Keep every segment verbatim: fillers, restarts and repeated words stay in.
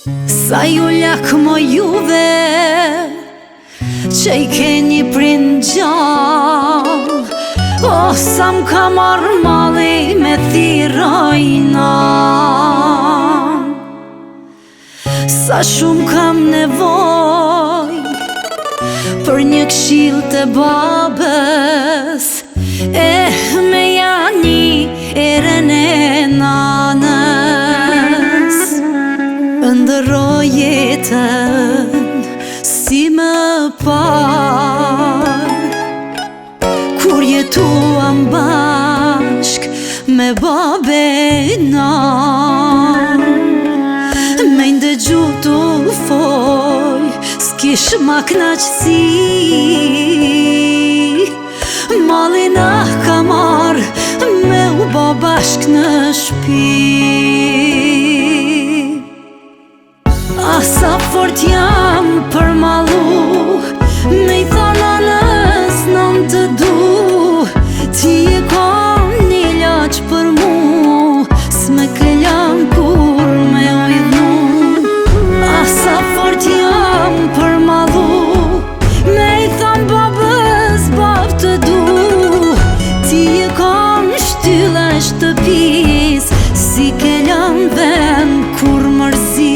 Sa ju lakmo juve që i keni prind gjall, o sa m'ka marrë malli me thirojna. Sa shumë kam nevoj për një këshill të babës, e me jani erën e nanës. Ndërroj jetën si më par, kur jetuam bashk me babena, me ndëgju t'u fol s'kish ma knaqësi. Mallin ah ka marr me u bo bashk në shpi. Ah, sa fort jam për mallu, me i thona nës nëm të du, ti e kom një laq për mu, s'me këllam kur me ujnu. Ah, sa fort jam për mallu, me i thon babës bab të du, ti e kom shtylla e shtëpis, si këllam ven kur mërzi.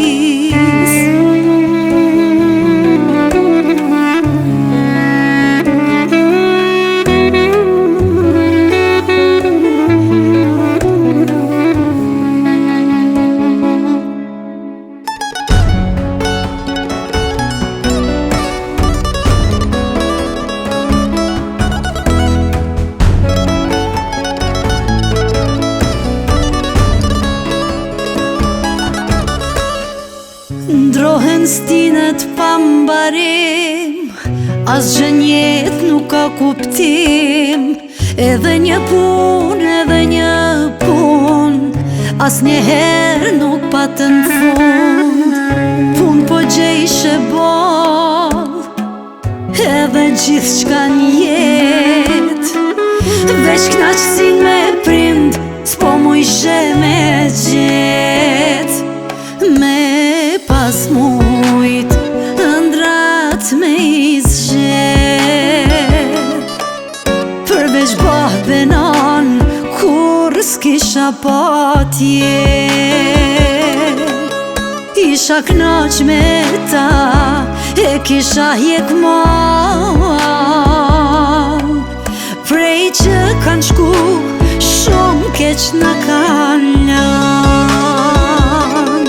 Ndrohen stinet pa mbarim, as gjë njet nuk ka kuptim. Edhe një pun, edhe një pun, as njëherë nuk patën fund. Pun po gjejshe boll, edhe gjithë qka njet, veç knaqësin me prind, s'po mu ishe me gjet. Me pas mujt ëndrat me izgjet, përveç babenan kur s'kisha patje. Isha knaq me ta, e kisha hjek mal, prej që kan shku shumë keq na kan lan.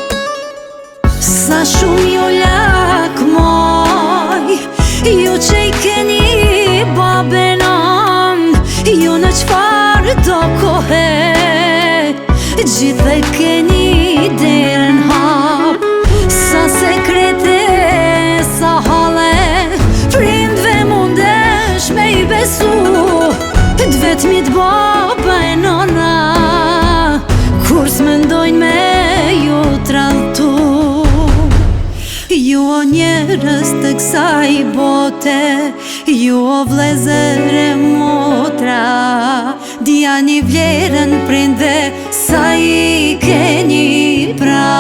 Sa shumë ju lakmoj, ju që i keni babenan, ju në qfar do kohe, gjithë e keni derën hap. Sa sekrete, sa hale, prindve mundesh me i besu, t'vetmit baba e nona, kur s'mendojnë me ju tralltu. Ju o njerës të kësaj bote, ju o vlezër e motra, dija një vlerën prindve, sa i keni pra.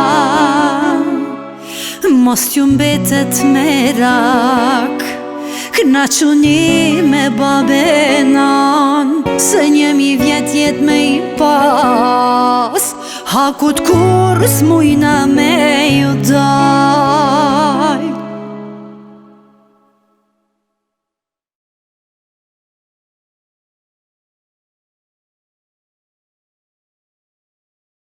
Mos t'ju mbetet merak, knaquni me babenan, se njemi vjet jet me i pas, hakut kur s'mujna me ju da.